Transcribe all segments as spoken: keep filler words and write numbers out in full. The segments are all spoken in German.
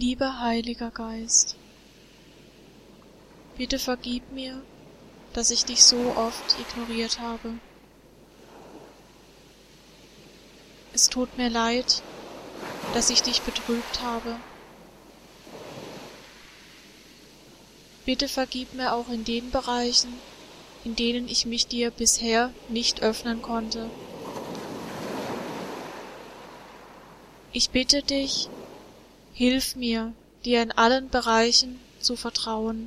Lieber Heiliger Geist, bitte vergib mir, dass ich dich so oft ignoriert habe. Es tut mir leid, dass ich dich betrübt habe. Bitte vergib mir auch in den Bereichen, in denen ich mich dir bisher nicht öffnen konnte. Ich bitte dich, hilf mir, dir in allen Bereichen zu vertrauen.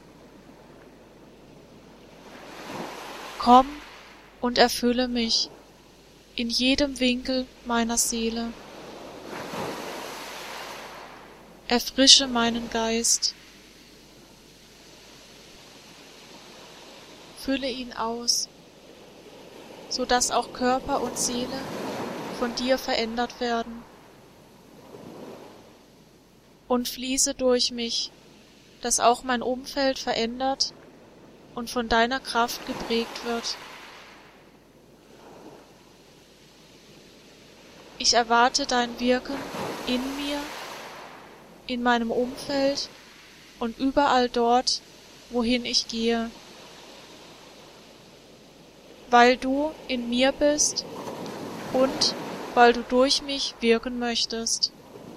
Komm und erfülle mich in jedem Winkel meiner Seele. Erfrische meinen Geist. Fülle ihn aus, so dass auch Körper und Seele von dir verändert werden. Und fließe durch mich, dass auch mein Umfeld verändert und von deiner Kraft geprägt wird. Ich erwarte dein Wirken in mir, in meinem Umfeld und überall dort, wohin ich gehe. Weil du in mir bist und weil du durch mich wirken möchtest.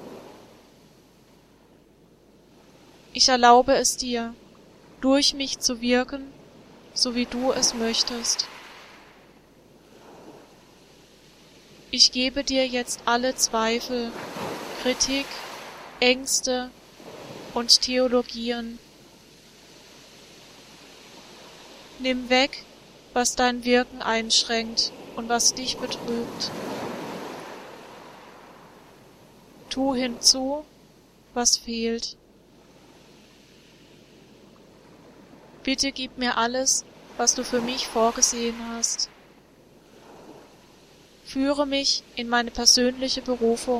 Ich erlaube es dir, durch mich zu wirken, so wie du es möchtest. Ich gebe dir jetzt alle Zweifel, Kritik, Ängste und Theologien. Nimm weg, was dein Wirken einschränkt und was dich betrübt. Tu hinzu, was fehlt. Bitte gib mir alles, was du für mich vorgesehen hast. Führe mich in meine persönliche Berufung.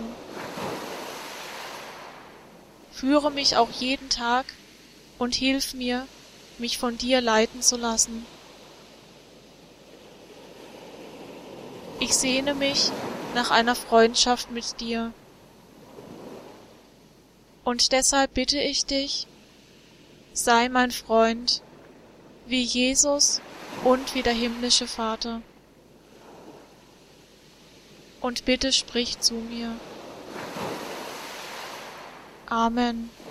Führe mich auch jeden Tag und hilf mir, mich von dir leiten zu lassen. Ich sehne mich nach einer Freundschaft mit dir. Und deshalb bitte ich dich, sei mein Freund, wie Jesus und wie der himmlische Vater. Und bitte sprich zu mir. Amen.